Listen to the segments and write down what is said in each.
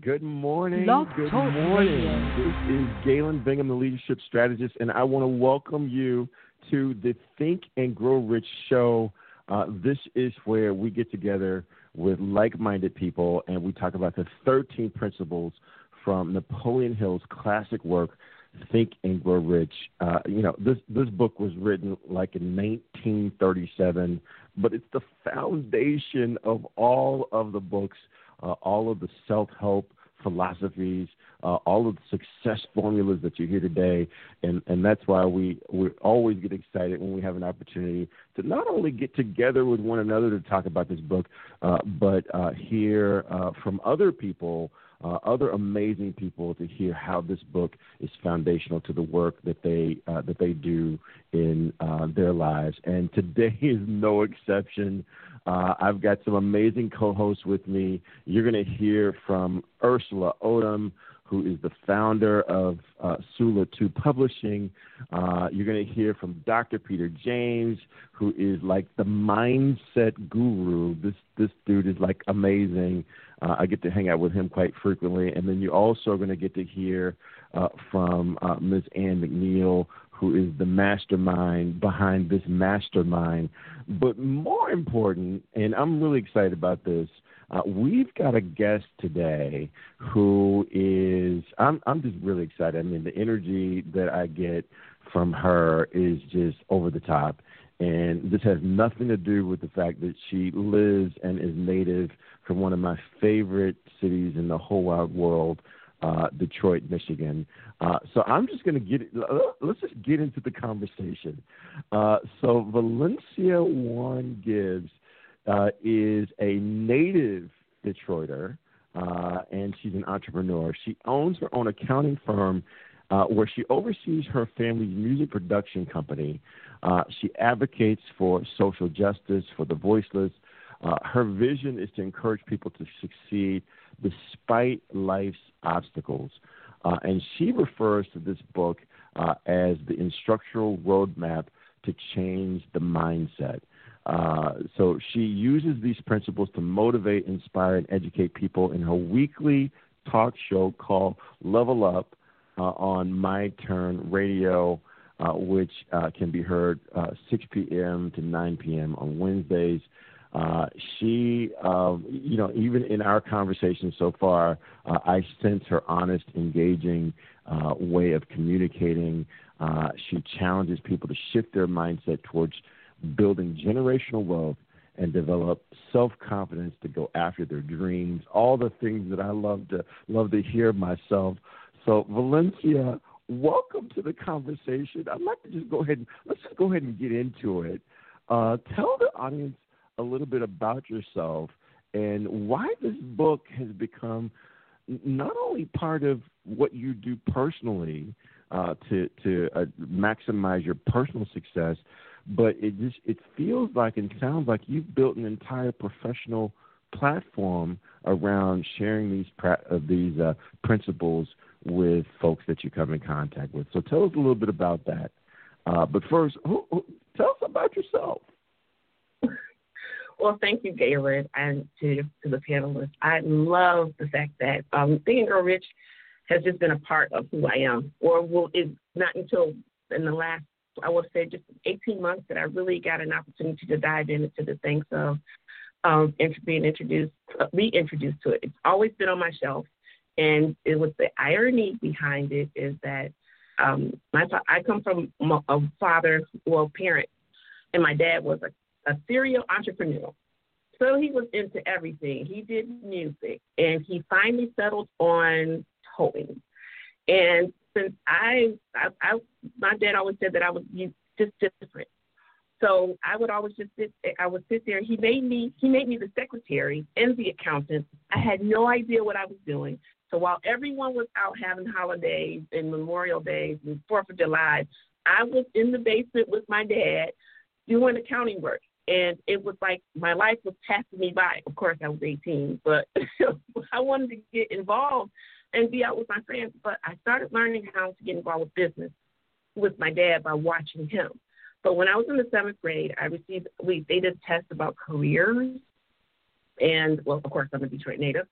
Good morning. Blog Good Talk morning. Radio. This is Galen Bingham, the leadership strategist, and I want to welcome you to the Think and Grow Rich show. This is where we get together with like-minded people, and we talk about the 13 principles from Napoleon Hill's classic work, Think and Grow Rich. This book was written like in 1937, but it's the foundation of all of the books, all of the self-help philosophies, all of the success formulas that you hear today. And that's why we always get excited when we have an opportunity to not only get together with one another to talk about this book, but hear from other people, other amazing people, to hear how this book is foundational to the work that they do in their lives. And today is no exception. I've got some amazing co-hosts with me. You're going to hear from Ursula Odom, who is the founder of Sula 2 Publishing. You're going to hear from Dr. Peter James, who is like the mindset guru. This dude is like amazing. I get to hang out with him quite frequently. And then you're also going to get to hear from Ms. Ann McNeil, who is the mastermind behind this mastermind. But more important, and I'm really excited about this, we've got a guest today who is, I'm just really excited. I mean, the energy that I get from her is just over the top. And this has nothing to do with the fact that she lives and is native from one of my favorite cities in the whole wide world, Detroit, Michigan. So I'm just going to let's just get into the conversation. So Valencia Warren Gibbs is a native Detroiter, and she's an entrepreneur. She owns her own accounting firm where she oversees her family's music production company. She advocates for social justice, for the voiceless. Her vision is to encourage people to succeed despite life's obstacles. And she refers to this book as the instructional roadmap to change the mindset. So she uses these principles to motivate, inspire, and educate people in her weekly talk show called Level Up on My Turn Radio, which can be heard 6 p.m. to 9 p.m. on Wednesdays. She, even in our conversation so far, I sense her honest, engaging way of communicating. She challenges people to shift their mindset towards building generational wealth and develop self-confidence to go after their dreams, all the things that I love to hear myself. So, Valencia, welcome to the conversation. I'd like to let's just go ahead and get into it. Tell the audience a little bit about yourself and why this book has become not only part of what you do personally to maximize your personal success, but it feels like and sounds like you've built an entire professional platform around sharing these principles with folks that you come in contact with. So tell us a little bit about that. But first, tell us about yourself. Well, thank you, Galen, and to the panelists. I love the fact that Think and Grow Rich has just been a part of who I am, is not until in the last, I would say, just 18 months that I really got an opportunity to dive into the things of being reintroduced to it. It's always been on my shelf, and it was the irony behind it is that I come from a parent, and my dad was a serial entrepreneur. So he was into everything. He did music, and he finally settled on towing. And since my dad always said that I was just different. So I would always sit there. He made me the secretary and the accountant. I had no idea what I was doing. So while everyone was out having holidays and Memorial Days and 4th of July, I was in the basement with my dad doing accounting work. And it was like my life was passing me by. Of course, I was 18, but I wanted to get involved and be out with my friends. But I started learning how to get involved with business with my dad by watching him. But when I was in the 7th grade, they did tests about careers. And, well, of course, I'm a Detroit native.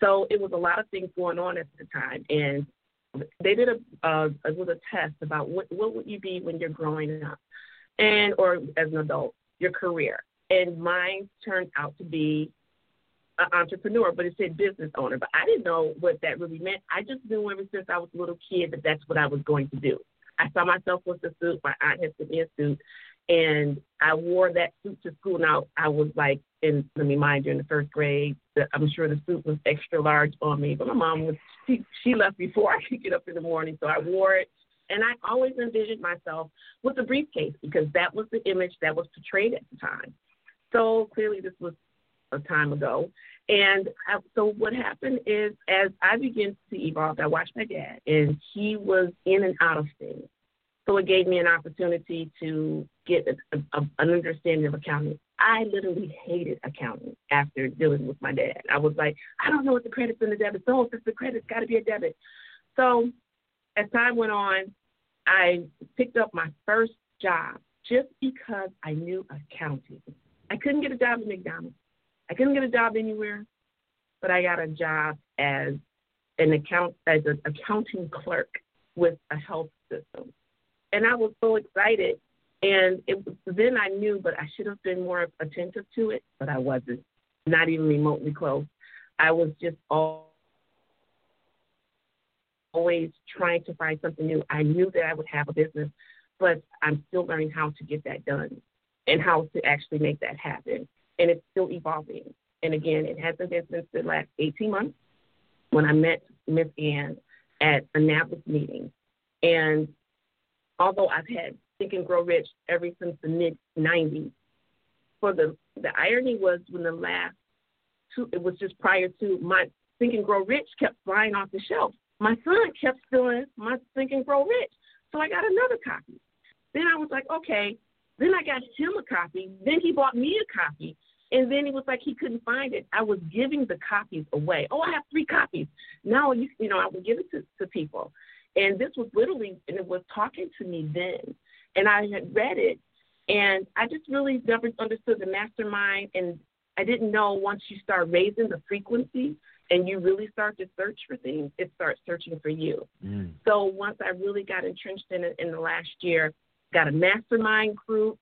So it was a lot of things going on at the time. And they did a little test about what would you be when you're growing up or as an adult, your career. And mine turned out to be an entrepreneur, but it said business owner. But I didn't know what that really meant. I just knew ever since I was a little kid that that's what I was going to do. I saw myself with a suit. My aunt had sent me a suit, and I wore that suit to school. Now, I was like, let me mind you, in the first grade, I'm sure the suit was extra large on me, but my mom she left before I could get up in the morning, so I wore it. And I always envisioned myself with a briefcase because that was the image that was portrayed at the time. So clearly this was a time ago. And so what happened is as I began to evolve, I watched my dad, and he was in and out of things. So it gave me an opportunity to get an understanding of accounting. I literally hated accounting after dealing with my dad. I was like, I don't know what the credits and the debits. So if it's the credit's got to be a debit. So as time went on, I picked up my first job just because I knew accounting. I couldn't get a job at McDonald's. I couldn't get a job anywhere, but I got a job as an accounting clerk with a health system. And I was so excited. And then I knew, but I should have been more attentive to it, but I wasn't, not even remotely close. I was just always trying to find something new. I knew that I would have a business, but I'm still learning how to get that done and how to actually make that happen. And it's still evolving. And again, it hasn't been since the last 18 months when I met Miss Ann at a NABWIC meeting. And although I've had Think and Grow Rich ever since the mid-'90s, the irony was when the last two, it was just prior to my Think and Grow Rich kept flying off the shelf. My son kept stealing my Think and Grow Rich. So I got another copy. Then I was like, okay. Then I got him a copy. Then he bought me a copy. And then he was like, he couldn't find it. I was giving the copies away. Oh, I have 3 copies. Now, I would give it to people. And this was literally, and it was talking to me then. And I had read it, and I just really never understood the mastermind. And I didn't know once you start raising the frequency and you really start to search for things, it starts searching for you. So once I really got entrenched in it in the last year, got a mastermind group.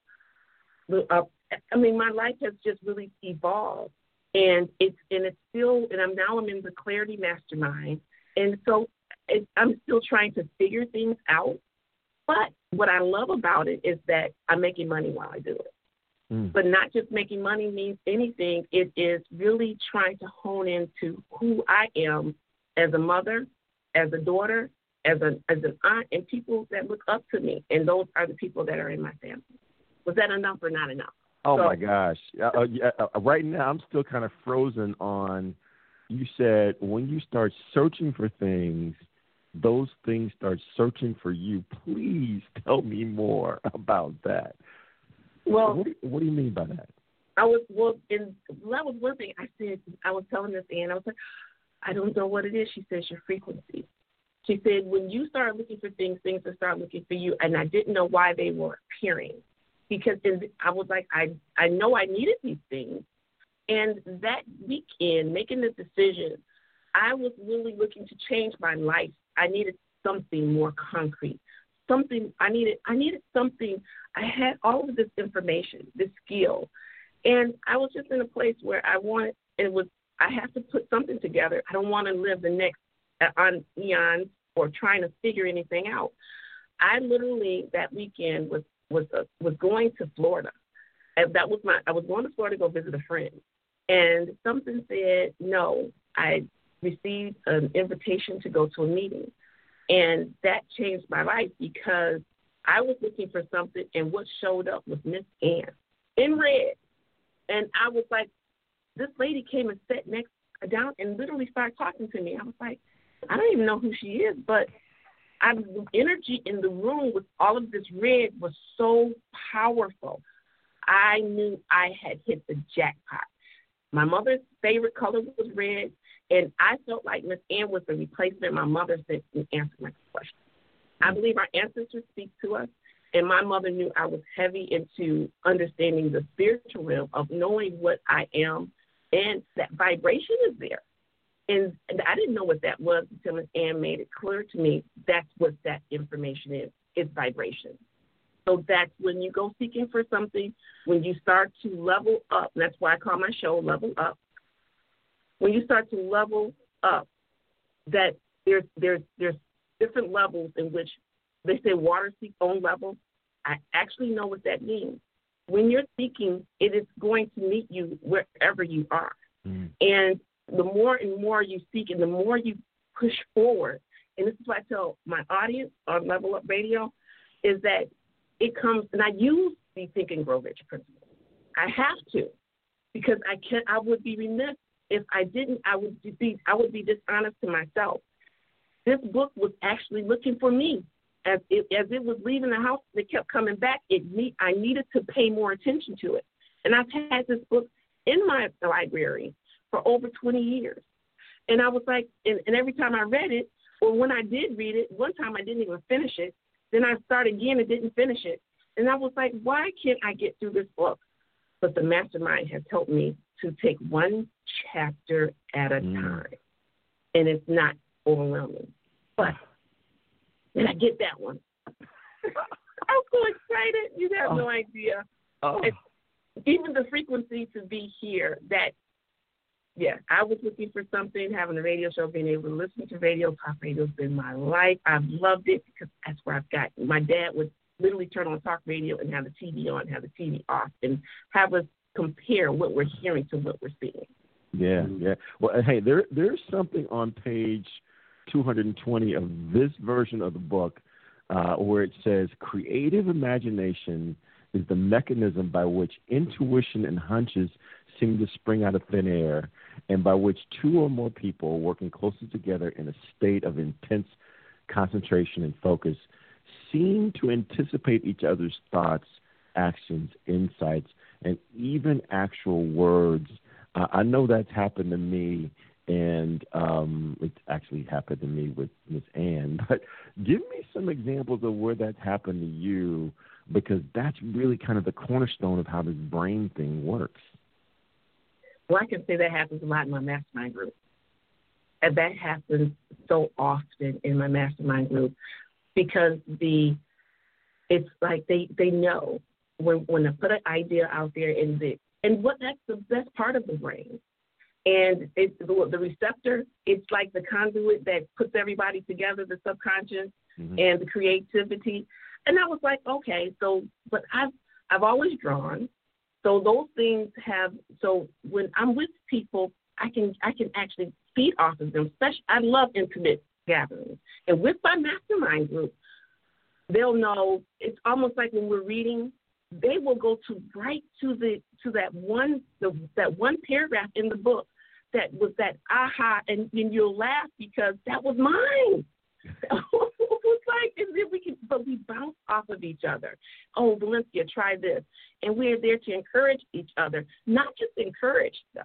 My life has just really evolved, and it's still, and I'm in the Clarity Mastermind, and so I'm still trying to figure things out. But what I love about it is that I'm making money while I do it. But not just making money means anything. It is really trying to hone into who I am as a mother, as a daughter, as an aunt, and people that look up to me. And those are the people that are in my family. Was that enough or not enough? Oh, my gosh. Right now I'm still kind of frozen on, you said when you start searching for things, those things start searching for you. Please tell me more about that. Well, what do you mean by that? That was one thing I said. I was telling Miss Ann, I was like, I don't know what it is. She says your frequency. She said, when you start looking for things will start looking for you. And I didn't know why they were appearing, because I was like, I know I needed these things. And that weekend, making the decision, I was really looking to change my life. I needed something more concrete. I needed something. I had all of this information, this skill. And I was just in a place where I have to put something together. I don't want to live the next on eons or trying to figure anything out. I literally that weekend was going to Florida. And I was going to Florida to go visit a friend. And something said no. I received an invitation to go to a meeting. And that changed my life because I was looking for something, and what showed up was Miss Ann in red. And I was like, this lady came and sat down and literally started talking to me. I was like, I don't even know who she is, but the energy in the room with all of this red was so powerful. I knew I had hit the jackpot. My mother's favorite color was red, and I felt like Miss Ann was the replacement my mother said to answer my question. I believe our ancestors speak to us, and my mother knew I was heavy into understanding the spiritual realm of knowing what I am, and that vibration is there. And I didn't know what that was until Ms. Ann made it clear to me. That's what that information is. It's vibration. So that's when you go seeking for something, when you start to level up. And that's why I call my show Level Up. When you start to level up, that there's different levels in which they say water seeks own level. I actually know what that means. When you're seeking, it is going to meet you wherever you are. And the more and more you seek and the more you push forward, and this is what I tell my audience on Level Up Radio, is that it comes, and I use the Think and Grow Rich principle. I have to, because I would be remiss if I didn't. I would be dishonest to myself. This book was actually looking for me. As it was leaving the house, it kept coming back. I needed to pay more attention to it. And I've had this book in my library for over 20 years. And I was like, and every time I read it, or when I did read it, one time I didn't even finish it. Then I started again and didn't finish it. And I was like, why can't I get through this book? But the mastermind has helped me to take one chapter at a time. And it's not overwhelming. But did I get that one? I'm so excited. You have no idea. Even the frequency to be here, I was looking for something, having a radio show, being able to listen to radio. Talk radio has been my life. I've loved it because that's where I've gotten. My dad would literally turn on talk radio and have the TV on, have the TV off, and have us compare what we're hearing to what we're seeing. Yeah. Well, hey, there's something on page 220 of this version of the book where it says, creative imagination is the mechanism by which intuition and hunches seem to spring out of thin air, and by which two or more people working closely together in a state of intense concentration and focus seem to anticipate each other's thoughts, actions, insights, and even actual words. I know that's happened to me, and it actually happened to me with Ms. Ann. But give me some examples of where that's happened to you, because that's really kind of the cornerstone of how this brain thing works. Well, I can say that happens a lot in my mastermind group. And that happens so often in my mastermind group because it's like they know when they put an idea out there and that's the best part of the brain. And it's the receptor, it's like the conduit that puts everybody together, the subconscious and the creativity. And I was like, okay, but I've always drawn. So those things so when I'm with people, I can actually feed off of them. Especially, I love intimate gatherings. And with my mastermind group, they'll know, it's almost like when we're reading, they will go right to that one paragraph in the book that was that aha, and you'll laugh because that was mine. It's like, but we bounce off of each other. Oh, Valencia, try this. And we're there to encourage each other, not just encourage, though.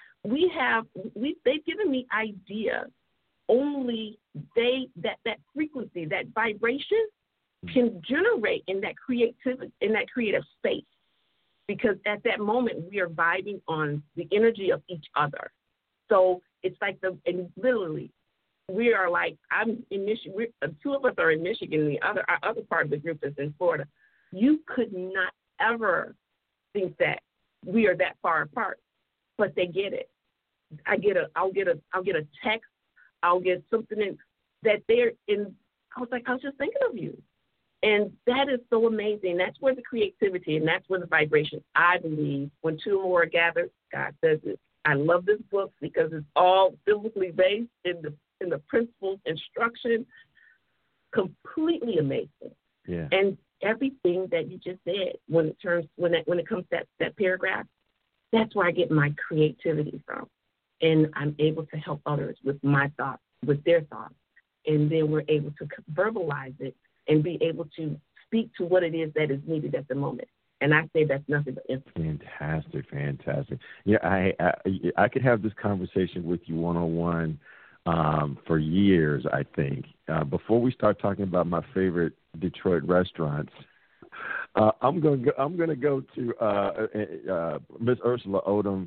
They've given me ideas. Only that frequency, that vibration can generate in that creativity, in that creative space. Because at that moment, we are vibing on the energy of each other. So it's like and literally, we are like, I'm in Michigan. Two of us are in Michigan, and our other part of the group is in Florida. You could not ever think that we are that far apart, but they get it. I'll get a text. I'll get something that they're in. I was just thinking of you, and that is so amazing. That's where the creativity and that's where the vibration. I believe when two or more are gathered, God says it. I love this book because it's all biblically based in the principles, instruction, completely amazing. Yeah. And everything that you just said when it comes to that paragraph, that's where I get my creativity from. And I'm able to help others with my thoughts, with their thoughts. And then we're able to verbalize it and be able to speak to what it is that is needed at the moment. And I say that's nothing but infinite. Fantastic. Yeah, I could have this conversation with you one-on-one for years, I think. Before we start talking about my favorite Detroit restaurants, I'm going to go to Miss Ursula Odom.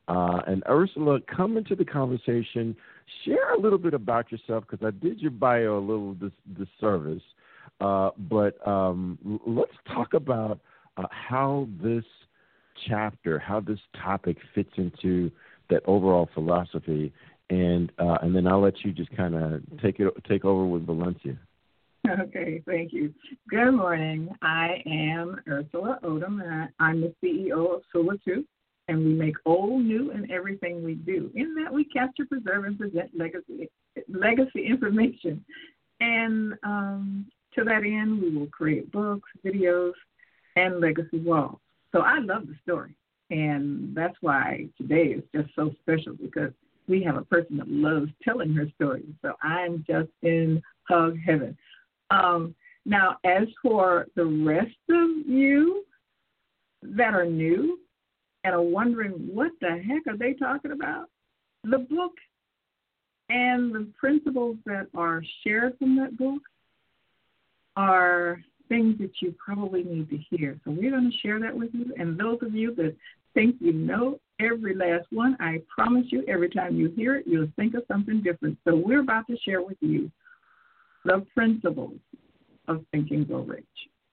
And Ursula, come into the conversation. Share a little bit about yourself, because I did your bio a little disservice. But let's talk about how this chapter, how this topic fits into that overall philosophy, and then I'll let you just kind of take over with Valencia. Okay, thank you. Good morning. I am Ursula Odom, and I'm the CEO of Sula 2, and we make old, new, and everything we do. In that, we capture, preserve, and present legacy information. And to that end, we will create books, videos, and legacy walls. So I love the story, and that's why today is just so special, because we have a person that loves telling her story. So I'm just in hug heaven. Now, as for the rest of you that are new and are wondering what the heck are they talking about, the book and the principles that are shared from that book are things that you probably need to hear. So we're going to share that with you. And those of you that think you know every last one, I promise you, every time you hear it, you'll think of something different. So we're about to share with you the principles of Think and Grow Rich.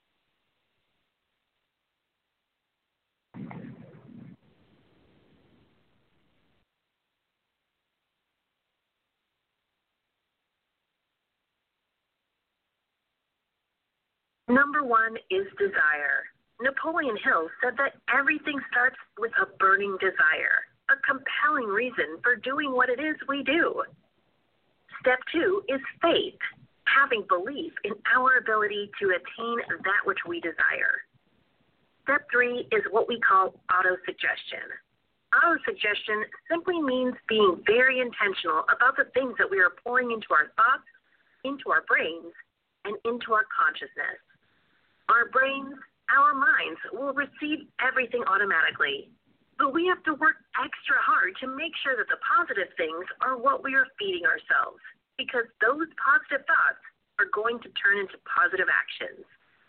Number one is desire. Napoleon Hill said that everything starts with a burning desire, a compelling reason for doing what it is we do. Step two is faith, having belief in our ability to attain that which we desire. Step three is what we call autosuggestion. Autosuggestion simply means being very intentional about the things that we are pouring into our thoughts, into our brains, and into our consciousness. Our brains, our minds will receive everything automatically, but we have to work extra hard to make sure that the positive things are what we are feeding ourselves, because those positive thoughts are going to turn into positive actions.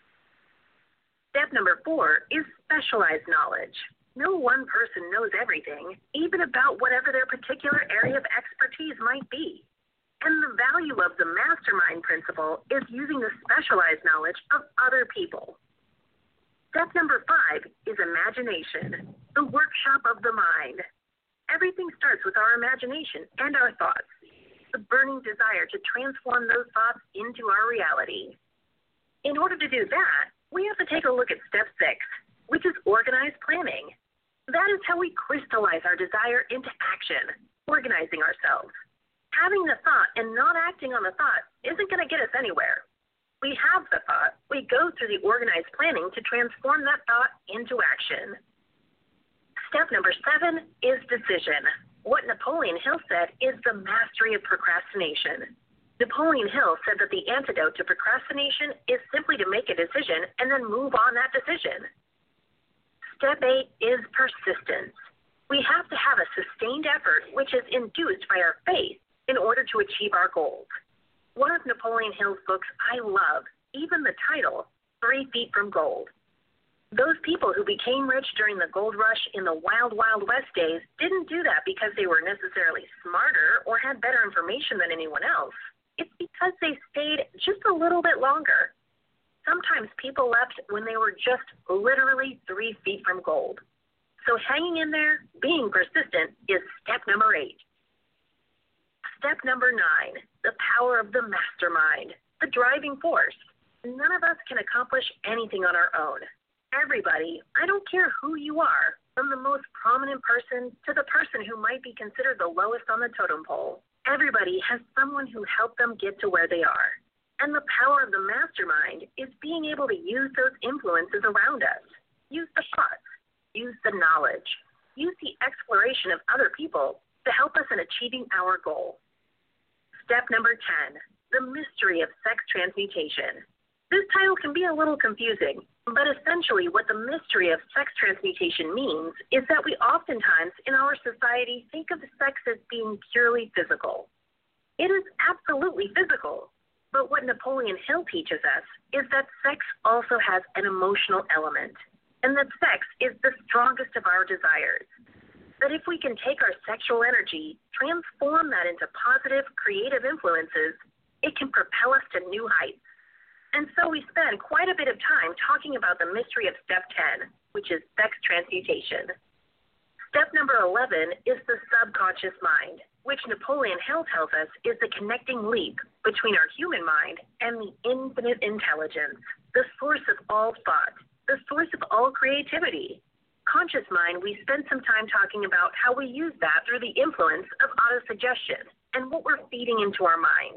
Step number four is specialized knowledge. No one person knows everything, even about whatever their particular area of expertise might be. And the value of the mastermind principle is using the specialized knowledge of other people. Step number five is imagination, the workshop of the mind. Everything starts with our imagination and our thoughts, the burning desire to transform those thoughts into our reality. In order to do that, we have to take a look at step six, which is organized planning. That is how we crystallize our desire into action, organizing ourselves. Having the thought and not acting on the thought isn't going to get us anywhere. We have the thought. We go through the organized planning to transform that thought into action. Step number seven is decision. What Napoleon Hill said is the mastery of procrastination. Napoleon Hill said that the antidote to procrastination is simply to make a decision and then move on that decision. Step eight is persistence. We have to have a sustained effort which is induced by our faith in order to achieve our goals. One of Napoleon Hill's books I love, even the title, 3 Feet from Gold. Those people who became rich during the gold rush in the wild, wild west days didn't do that because they were necessarily smarter or had better information than anyone else. It's because they stayed just a little bit longer. Sometimes people left when they were just literally 3 feet from gold. So hanging in there, being persistent, is step number 8. Step number 9, the power of the mastermind, the driving force. None of us can accomplish anything on our own. Everybody, I don't care who you are, from the most prominent person to the person who might be considered the lowest on the totem pole, everybody has someone who helped them get to where they are. And the power of the mastermind is being able to use those influences around us. Use the thoughts, use the knowledge, use the exploration of other people to help us in achieving our goal. Step number 10, the mystery of sex transmutation. This title can be a little confusing, but essentially what the mystery of sex transmutation means is that we oftentimes in our society think of sex as being purely physical. It is absolutely physical, but what Napoleon Hill teaches us is that sex also has an emotional element, and that sex is the strongest of our desires. that if we can take our sexual energy, transform that into positive, creative influences, it can propel us to new heights. And so we spend quite a bit of time talking about the mystery of step 10, which is sex transmutation. Step number 11 is the subconscious mind, which Napoleon Hill tells us is the connecting link between our human mind and the infinite intelligence, the source of all thought, the source of all creativity. Conscious mind, we spend some time talking about how we use that through the influence of autosuggestion and what we're feeding into our mind.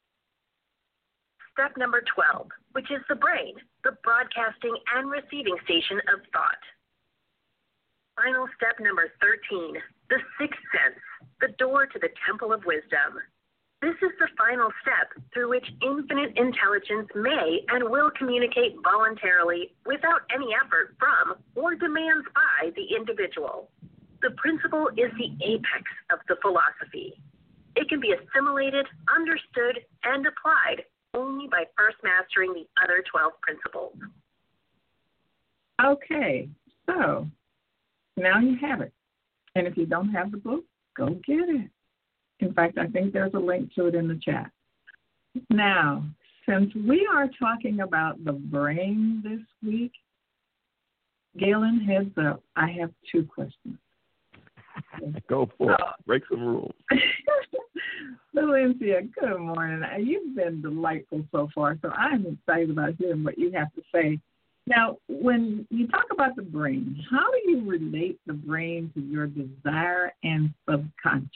Step number 12, which is the brain, the broadcasting and receiving station of thought. Final step number 13, the sixth sense, the door to the temple of wisdom. This is the final step through which infinite intelligence may and will communicate voluntarily without any effort from or demands by the individual. The principle is the apex of the philosophy. It can be assimilated, understood, and applied only by first mastering the other 12 principles. Okay, so now you have it. And if you don't have the book, go get it. In fact, I think there's a link to it in the chat. Now, since we are talking about the brain this week, Galen, heads up, I have 2 questions. Go for it. Break some rules. Valencia, good morning. You've been delightful so far, so I'm excited about hearing what you have to say. Now, when you talk about the brain, how do you relate the brain to your desire and subconscious?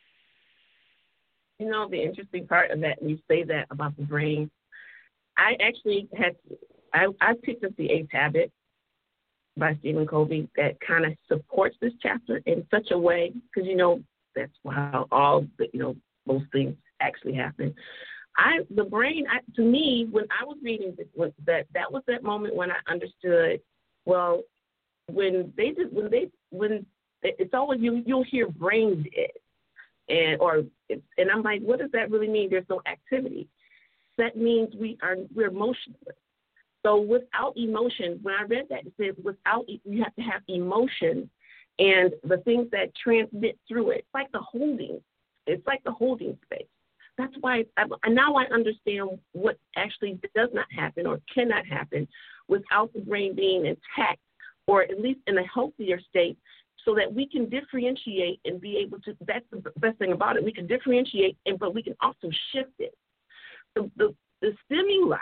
You know, the interesting part of that, when you say that about the brain, I actually I picked up The Eighth Habit by Stephen Covey that kind of supports this chapter in such a way, because, you know, that's how all the, you know, most things actually happen. The brain, to me, when I was reading this, that was that moment when I understood, well, when it's always, you'll hear brain dead. And I'm like, what does that really mean? There's no activity. That means we're emotionless. So without emotion, when I read that, it says you have to have emotion and the things that transmit through it. It's like the holding space. That's why now I understand what actually does not happen or cannot happen without the brain being intact, or at least in a healthier state, so that we can differentiate and be able to, that's the best thing about it, we can differentiate, but we can also shift it. The stimuli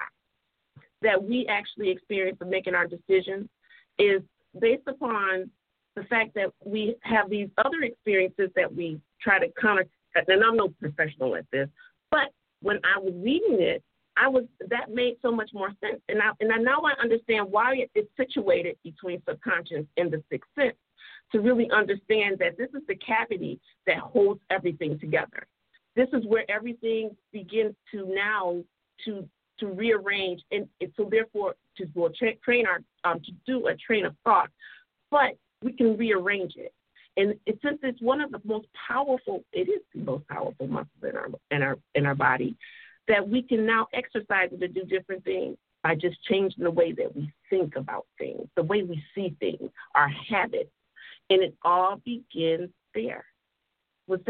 that we actually experience in making our decisions is based upon the fact that we have these other experiences that we try to counter, and I'm no professional at this, but when I was reading it, that made so much more sense. And now I understand why it's situated between subconscious and the sixth sense, to really understand that this is the cavity that holds everything together. This is where everything begins to now to rearrange, and so therefore to train to do a train of thought, but we can rearrange it. And since it's one of the most powerful, it is the most powerful muscle in our body, that we can now exercise it to do different things by just changing the way that we think about things, the way we see things, our habits. And it all begins there. Did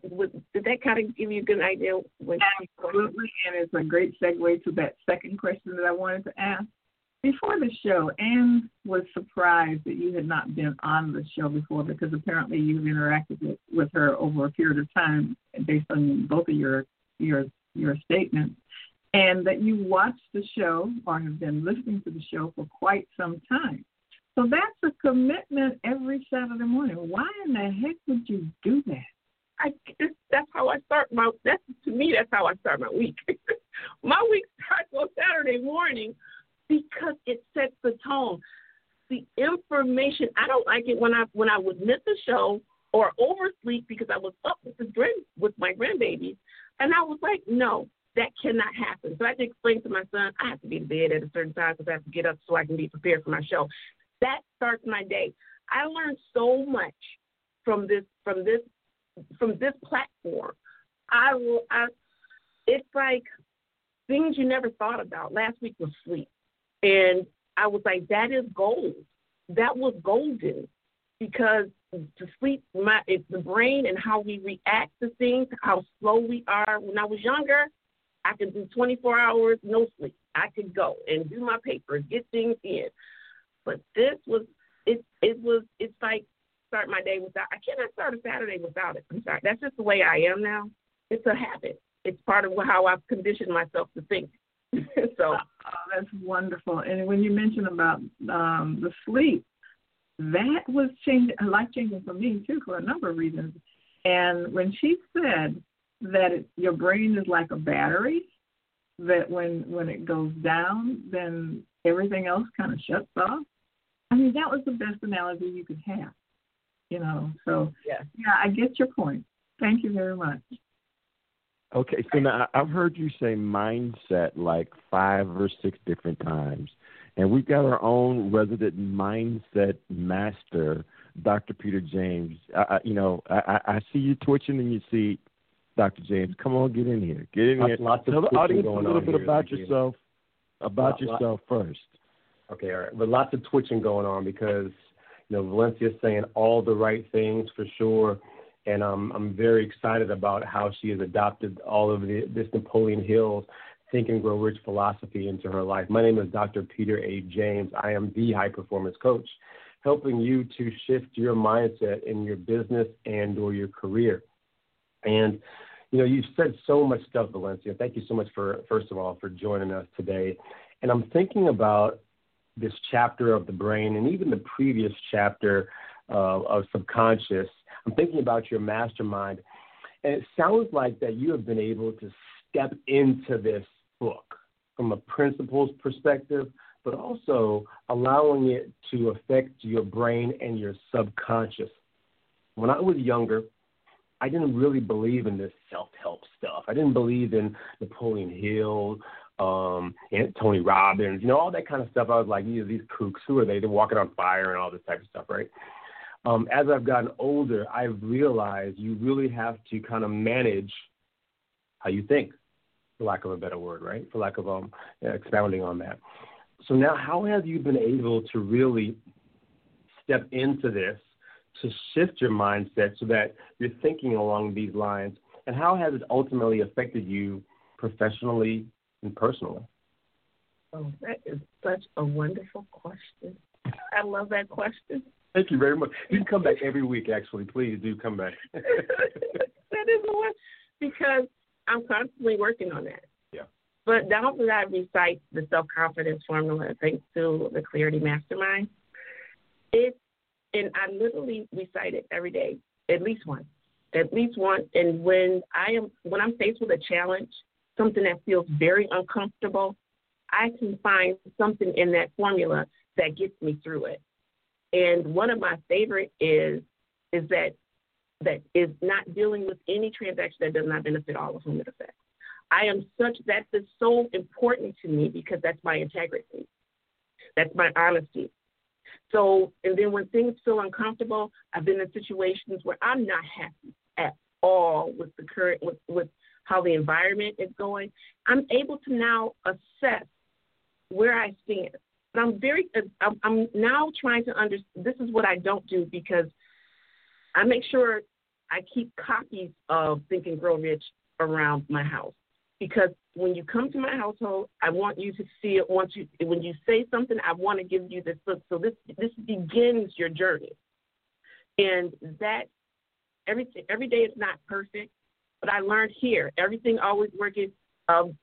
that kind of give you a good idea? Absolutely, and it's a great segue to that second question that I wanted to ask. Before the show, Anne was surprised that you had not been on the show before, because apparently you've interacted with her over a period of time based on both of your statements, and that you watched the show or have been listening to the show for quite some time. So that's a commitment every Saturday morning. Why in the heck would you do that? That's how I start that's how I start my week. My week starts on Saturday morning because it sets the tone. The information, I don't like it when I would miss a show or oversleep because I was up with my grandbabies, and I was like, no, that cannot happen. So I had to explain to my son, I have to be in bed at a certain time because I have to get up so I can be prepared for my show. That starts my day. I learned so much from this platform. It's like things you never thought about. Last week was sleep, and I was like, that is gold. That was golden. because to sleep, it's the brain and how we react to things, how slow we are. When I was younger, I could do 24 hours, no sleep. I could go and do my papers, get things in. But it's like start my day without, I cannot start a Saturday without it. I'm sorry. That's just the way I am now. It's a habit. It's part of how I've conditioned myself to think. So that's wonderful. And when you mentioned about the sleep, that was life-changing for me, too, for a number of reasons. And when she said that your brain is like a battery, that when it goes down, then everything else kind of shuts off. I mean, that was the best analogy you could have, So, yeah, I get your point. Thank you very much. Okay, so now I've heard you say mindset like 5 or 6 different times, and we've got our own resident mindset master, Dr. Peter James. I see you twitching in your seat, Dr. James. Come on, get in here. Get in here. Tell the audience a little bit about yourself. Yourself first. Okay, all right. But lots of twitching going on because, Valencia's saying all the right things for sure. And I'm very excited about how she has adopted all of this Napoleon Hill's Think and Grow Rich philosophy into her life. My name is Dr. Peter A. James. I am the high performance coach, helping you to shift your mindset in your business and or your career. And, you've said so much stuff, Valencia. Thank you so much first of all, for joining us today. And I'm thinking about this chapter of the brain and even the previous chapter of subconscious. I'm thinking about your mastermind, and it sounds like that you have been able to step into this book from a principles perspective, but also allowing it to affect your brain and your subconscious. When I was younger, I didn't really believe in this self-help stuff. I didn't believe in Napoleon Hill, and Tony Robbins, all that kind of stuff. I was like, these kooks, who are they? They're walking on fire and all this type of stuff, right? As I've gotten older, I've realized you really have to kind of manage how you think, for lack of a better word, right? For lack of expounding on that. So now how have you been able to really step into this to shift your mindset so that you're thinking along these lines? And how has it ultimately affected you professionally and personally? Oh, that is such a wonderful question. I love that question. Thank you very much. You can come back every week, actually. Please do come back. That is the one, because I'm constantly working on that. Yeah. But now that I recite the self-confidence formula, thanks to the Clarity Mastermind, and I literally recite it every day, at least once. And when I'm faced with a challenge, something that feels very uncomfortable, I can find something in that formula that gets me through it. And one of my favorite is that is not dealing with any transaction that does not benefit all of whom it affects. That is so important to me because that's my integrity. That's my honesty. So, and then when things feel uncomfortable, I've been in situations where I'm not happy at all with the current, with how the environment is going. I'm able to now assess where I stand. But I'm now trying to understand, this is what I don't do, because I make sure I keep copies of Think and Grow Rich around my house. Because when you come to my household, I want you to see it. When you say something, I want to give you this book. So this begins your journey. And that every day is not perfect, but I learned here, everything is always working out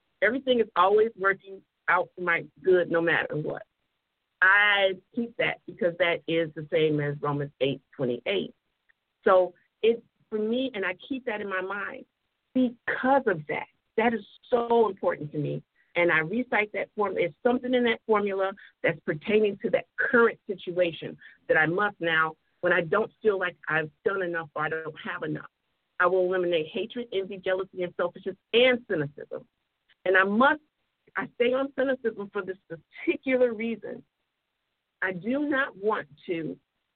for my good no matter what. I keep that because that is the same as Romans 8:28. So it's for me, and I keep that in my mind because of that. That is so important to me. And I recite that formula. It's something in that formula that's pertaining to that current situation that I must now, when I don't feel like I've done enough or I don't have enough, I will eliminate hatred, envy, jealousy, and selfishness, and cynicism. And I stay on cynicism for this particular reason. I do not want to,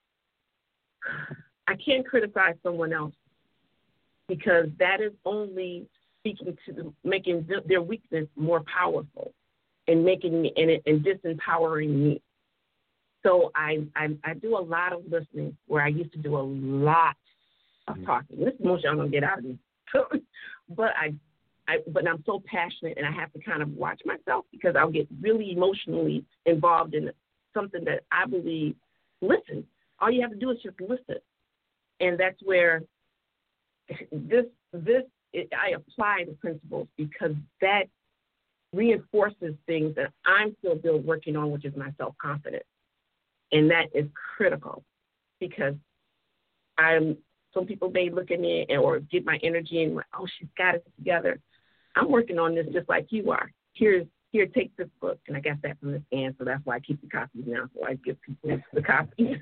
I can't criticize someone else because that is only speaking to making their weakness more powerful and making me and disempowering me. So I do a lot of listening where I used to do a lot of talking. This is most y'all gonna get out of me. But but I'm so passionate, and I have to kind of watch myself because I'll get really emotionally involved in something that I believe. Listen, all you have to do is just listen, and that's where I apply the principles because that reinforces things that I'm still working on, which is my self-confidence, and that is critical because some people may look at me or get my energy and like, oh, she's got it together. I'm working on this just like you are. Here, take this book. And I got that from Miss Ann, so that's why I keep the copies now. So I give people the copies.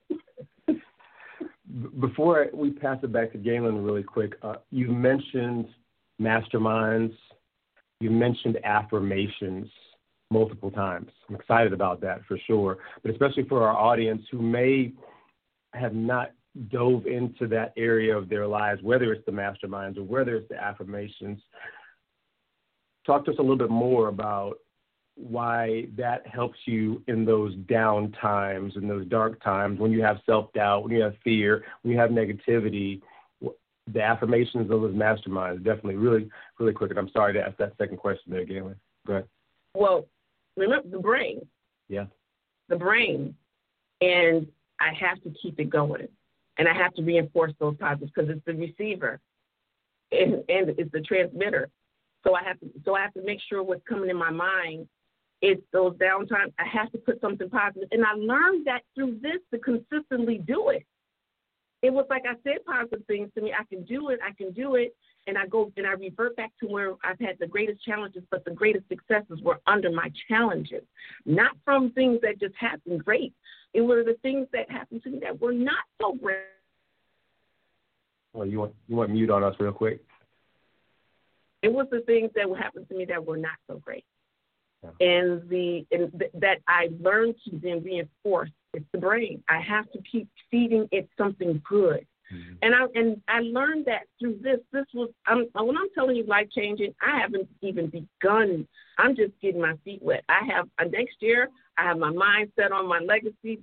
Before we pass it back to Galen really quick, you mentioned masterminds. You mentioned affirmations multiple times. I'm excited about that for sure, but especially for our audience who may have not dove into that area of their lives, whether it's the masterminds or whether it's the affirmations. Talk to us a little bit more about why that helps you in those down times, in those dark times, when you have self-doubt, when you have fear, when you have negativity. The affirmations of those masterminds, definitely, really, really quick. And I'm sorry to ask that second question there, Galen. Go ahead. Well, remember the brain. Yeah. The brain. And I have to keep it going. And I have to reinforce those positives because it's the receiver and it's the transmitter. So I have to make sure what's coming in my mind, it's those downtimes. I have to put something positive. And I learned that through this to consistently do it. It was like I said positive things to me. I can do it. And I go and I revert back to where I've had the greatest challenges, but the greatest successes were under my challenges, not from things that just happened great. It were the things that happened to me that were not so great. Well, you want mute on us real quick? It was the things that happened to me that were not so great. Yeah. And that I learned to then reinforce. It's the brain. I have to keep feeding it something good. Mm-hmm. And I learned that through this. This was when I'm telling you life changing. I haven't even begun. I'm just getting my feet wet. I have next year. I have my mind set on my legacy.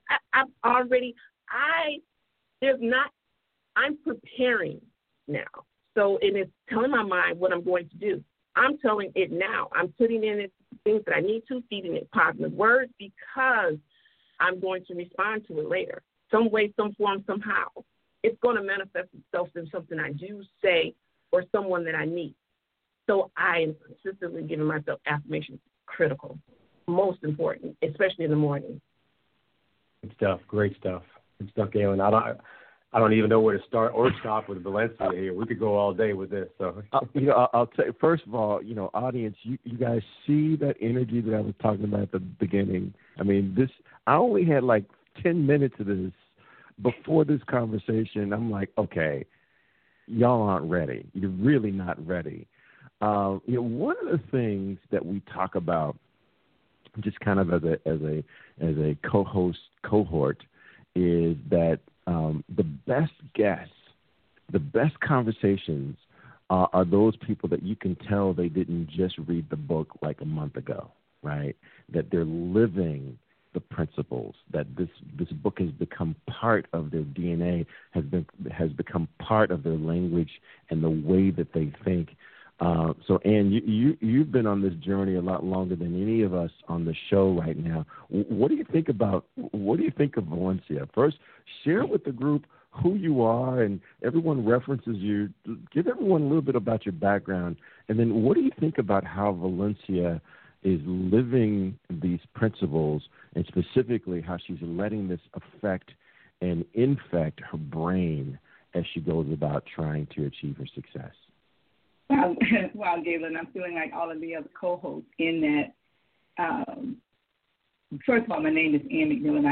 I'm preparing now. So it is telling my mind what I'm going to do. I'm telling it now. I'm putting in it things that I need to, feeding it positive words because I'm going to respond to it later. Some way, some form, somehow. It's going to manifest itself in something I do, say, or someone that I meet. So I am consistently giving myself affirmations. Critical. Most important, especially in the morning. Good stuff. Great stuff. Good stuff, Galen. I don't even know where to start or stop with Valencia here. We could go all day with this. So, I'll tell you, first of all, audience, you guys see that energy that I was talking about at the beginning. I mean, I only had like 10 minutes of this before this conversation. I'm like, okay, y'all aren't ready. You're really not ready. One of the things that we talk about, just kind of as a co-host cohort, is that the best guests, the best conversations are those people that you can tell they didn't just read the book like a month ago, right? That they're living the principles, that this book has become part of their DNA, has become part of their language and the way that they think. So, Ann, you've been on this journey a lot longer than any of us on the show right now. What do you think of Valencia? First, share with the group who you are, and everyone references you. Give everyone a little bit about your background, and then what do you think about how Valencia is living these principles, and specifically how she's letting this affect and infect her brain as she goes about trying to achieve her success? Wow, Galen, I'm feeling like all of the other co-hosts in that. First of all, my name is Ann McMillan.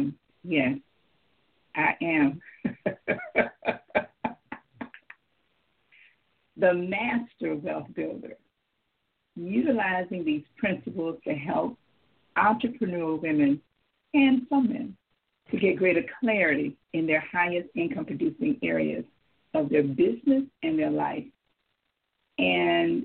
I am the master wealth builder, utilizing these principles to help entrepreneurial women and some men to get greater clarity in their highest income producing areas of their business and their life. And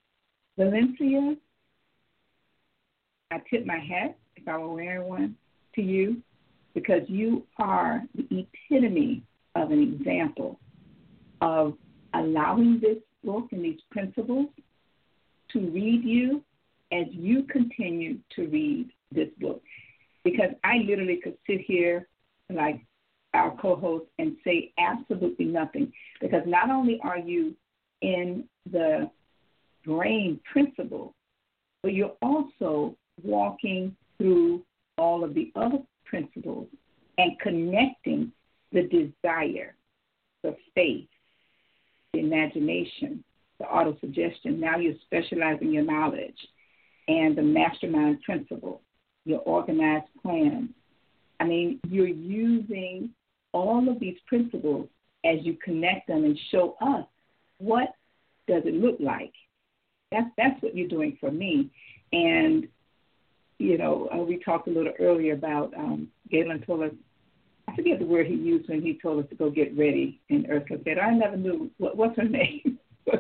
Valencia, I tip my hat, if I were wearing one, to you because you are the epitome of an example of allowing this book and these principles to read you as you continue to read this book. Because I literally could sit here like our co-host and say absolutely nothing. Because not only are you in the brain principle, but you're also walking through all of the other principles and connecting the desire, the faith, the imagination, the autosuggestion. Now you're specializing your knowledge and the mastermind principle, your organized plan. I mean, you're using all of these principles as you connect them and show us what does it look like. That's what you're doing for me. And, you know, we talked a little earlier about Galen told us, I forget the word he used when he told us to go get ready. And Ursula said, I never knew. What's her name?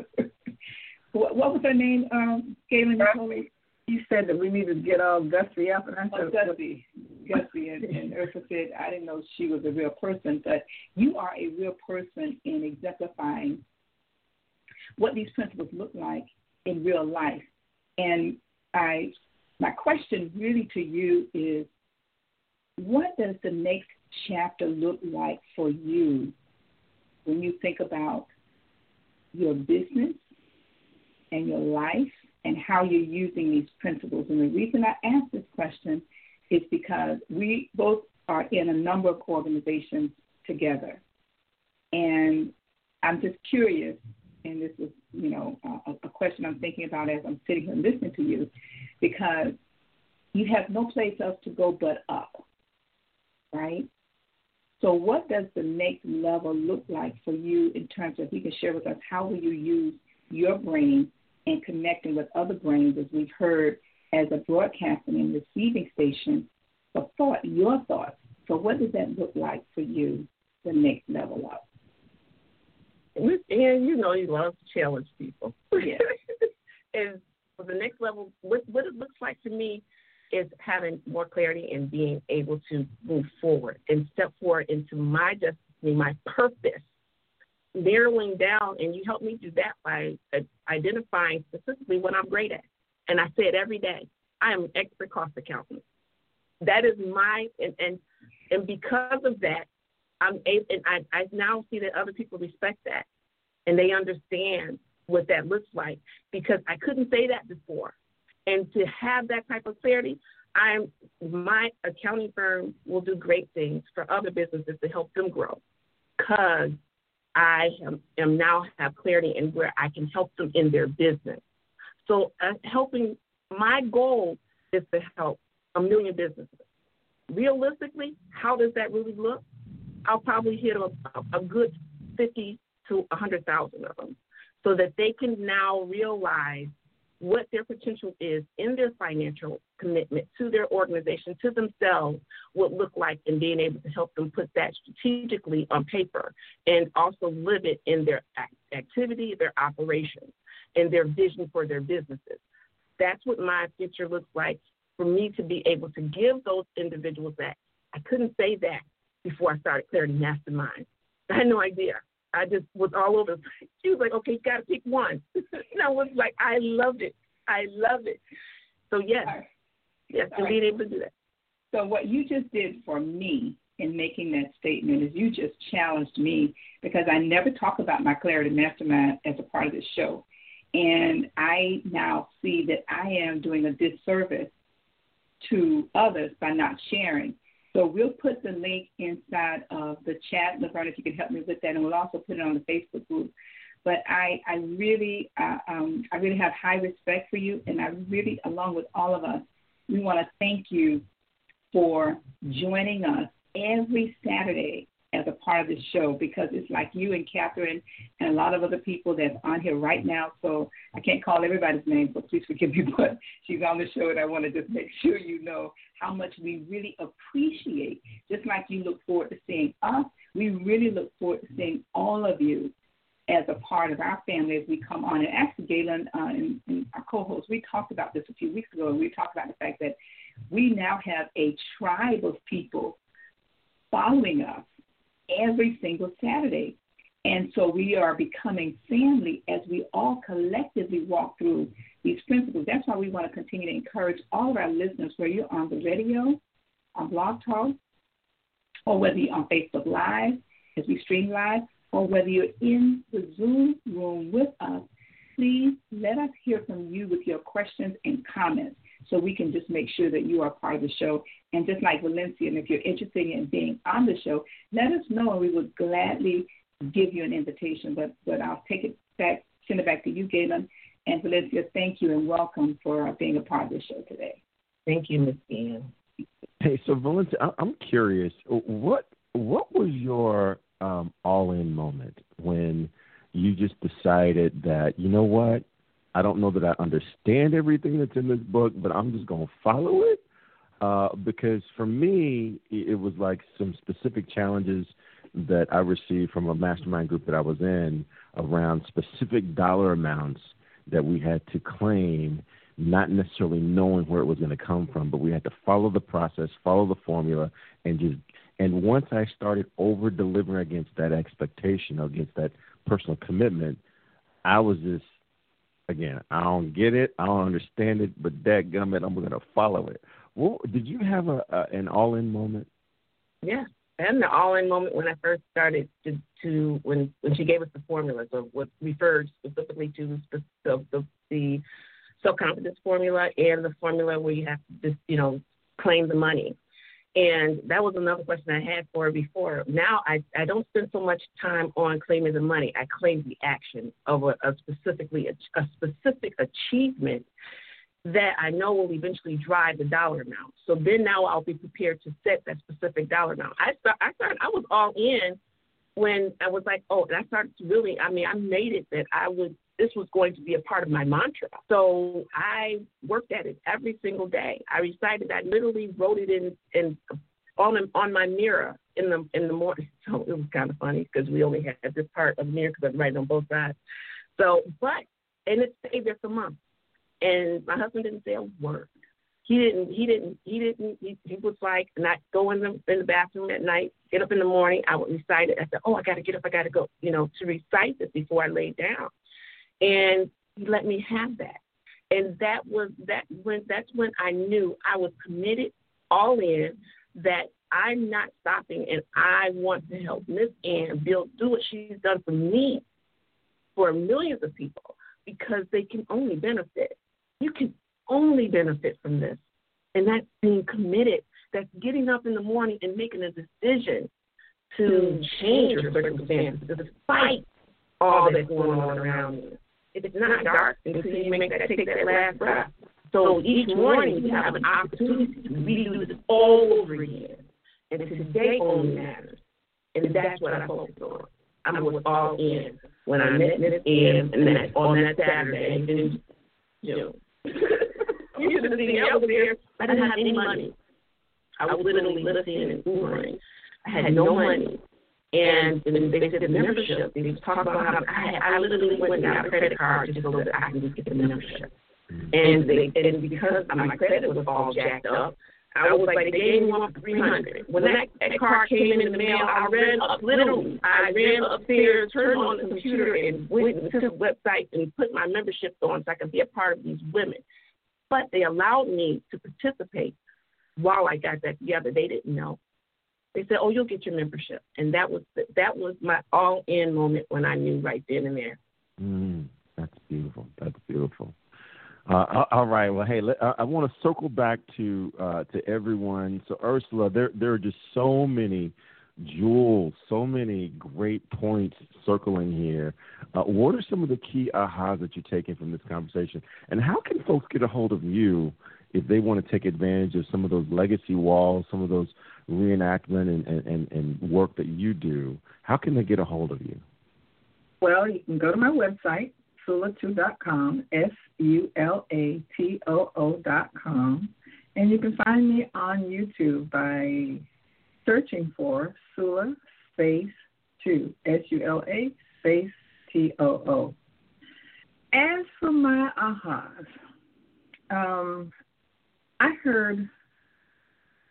what was her name, Galen? You said that we need to get all Gussie up. And I said, Gussie. And Ursula said, I didn't know she was a real person. But you are a real person in exemplifying what these principles look like in real life. And my question really to you is, what does the next chapter look like for you when you think about your business and your life and how you're using these principles? And the reason I ask this question is because we both are in a number of organizations together. And I'm just curious, and this is, you know, a question I'm thinking about as I'm sitting here listening to you, because you have no place else to go but up, right? So what does the next level look like for you in terms of, you can share with us, how will you use your brain and connecting with other brains, as we've heard, as a broadcasting and receiving station for thought, your thoughts. So what does that look like for you, the next level up? And you know you love to challenge people. Yeah. And for the next level, what it looks like to me is having more clarity and being able to move forward and step forward into my destiny, my purpose, narrowing down, and you help me do that by identifying specifically what I'm great at. And I say it every day. I am an expert cost accountant. That is and because of that, I'm able, and I now see that other people respect that, and they understand what that looks like, because I couldn't say that before. And to have that type of clarity, my accounting firm will do great things for other businesses to help them grow, because I am now have clarity in where I can help them in their business. So my goal is to help 1 million businesses. Realistically, how does that really look? I'll probably hit a good 50 to 100,000 of them, so that they can now realize what their potential is in their financial commitment to their organization, to themselves, would look like, and being able to help them put that strategically on paper and also live it in their activity, their operations, and their vision for their businesses. That's what my future looks like, for me to be able to give those individuals that. I couldn't say that before I started Clarity Mastermind. I had no idea. I just was all over. She was like, okay, you got to pick one. And I was like, I loved it. So, yes, and being able to do that. So what you just did for me in making that statement is you just challenged me, because I never talk about my Clarity Mastermind as a part of this show. And I now see that I am doing a disservice to others by not sharing. So we'll put the link inside of the chat. Laverne, if you can help me with that, and we'll also put it on the Facebook group. But I really have high respect for you, and I really, along with all of us, we want to thank you for joining us every Saturday as a part of this show, because it's like you and Catherine and a lot of other people that's on here right now. So I can't call everybody's name, so please forgive me, but she's on the show, and I want to just make sure you know how much we really appreciate. Just like you look forward to seeing us, we really look forward to seeing all of you as a part of our family as we come on. And actually, Galen and our co-host, we talked about this a few weeks ago, and we talked about the fact that we now have a tribe of people following us every single Saturday. And so we are becoming family as we all collectively walk through these principles. That's why we want to continue to encourage all of our listeners, whether you're on the radio, on Blog Talk, or whether you're on Facebook Live as we stream live, or whether you're in the Zoom room with us, please let us hear from you with your questions and comments so we can just make sure that you are part of the show. And just like Valencia, and if you're interested in being on the show, let us know and we would gladly give you an invitation. But I'll take it back, send it back to you, Galen. And Valencia, thank you and welcome for being a part of the show today. Thank you, Ms. Ian. Hey, so Valencia, I'm curious, what was your all-in moment when you just decided that, you know what, I don't know that I understand everything that's in this book, but I'm just going to follow it? Because for me, it was like some specific challenges that I received from a mastermind group that I was in around specific dollar amounts that we had to claim, not necessarily knowing where it was going to come from, but we had to follow the process, follow the formula, and once I started over-delivering against that expectation, against that personal commitment, I was just, again, I don't get it, I don't understand it, but dadgummit, I'm going to follow it. Well, did you have an all-in moment? Yeah, I had an all-in moment when I first started to when she gave us the formulas of what referred specifically to the self-confidence formula and the formula where you have to just, claim the money. And that was another question I had for her before. Now I don't spend so much time on claiming the money. I claim the action of a specific achievement that I know will eventually drive the dollar amount. So then now I'll be prepared to set that specific dollar amount. I was all in when I was like, and I started to really, I made it that this was going to be a part of my mantra. So I worked at it every single day. I recited, I literally wrote it in on my mirror in the morning. So it was kind of funny because we only had this part of the mirror because I'm writing on both sides. So, and it stayed there for months. And my husband didn't say a word. He was like, not go in the bathroom at night, get up in the morning. I would recite it. I said, I got to get up, I got to go, to recite this before I laid down. And he let me have that. And that's when I knew I was committed all in, that I'm not stopping, and I want to help Miss Ann do what she's done for me, for millions of people, because they can only benefit. You can only benefit from this. And that's being committed. That's getting up in the morning and making a decision to change your circumstances despite all that's going on around you. It's not dark until you take that last breath. So each morning you have an opportunity to redo this all over again. And today only matters. And that's what I focused on. I was all in when I met Miss Ann, and that on that Saturday in June. You should have seen me. I was there. I didn't have any money. I was literally living and Ubering. I had no money. And they said the membership. They was talking about how I literally went and got a credit card just so that I can just get the membership. And because my credit was all jacked up, I was like, they gave me one for $300. When that card came in the mail, I ran upstairs, turned on the computer, and went to the website and put my membership on so I could be a part of these women. But they allowed me to participate while I got that together. They didn't know. They said, you'll get your membership. And that was my all-in moment when I knew right then and there. That's beautiful. That's beautiful. All right. Well, hey, I want to circle back to everyone. So, Ursula, there are just so many jewels, so many great points circling here. What are some of the key ahas that you're taking from this conversation? And how can folks get a hold of you if they want to take advantage of some of those legacy walls, some of those reenactment and work that you do? How can they get a hold of you? Well, you can go to my website, Sulatoo.com, SULATOO.com, and you can find me on YouTube by searching for Sula space 2, SULA space TOO. As for my ahas, I heard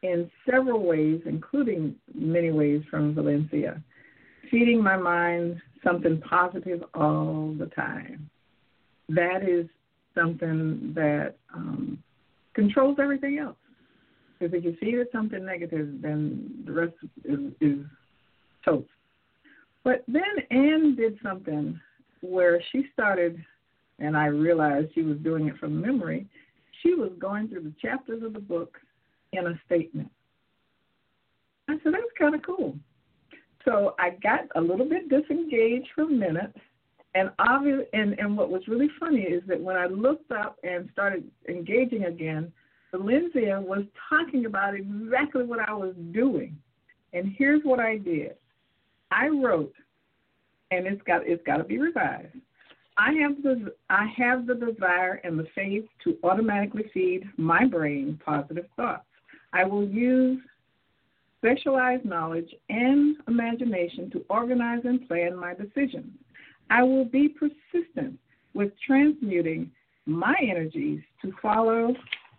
in several ways, including many ways from Valencia, feeding my mind something positive all the time. That is something that controls everything else. Because if you feed it something negative, then the rest is toast. But then Anne did something where she started, and I realized she was doing it from memory. She was going through the chapters of the book in a statement. I said, that's kind of cool. So I got a little bit disengaged for a minute, and what was really funny is that when I looked up and started engaging again, Valencia was talking about exactly what I was doing. And here's what I did. I wrote, and it's got to be revised. I have the desire and the faith to automatically feed my brain positive thoughts. I will use specialized knowledge and imagination to organize and plan my decisions. I will be persistent with transmuting my energies to follow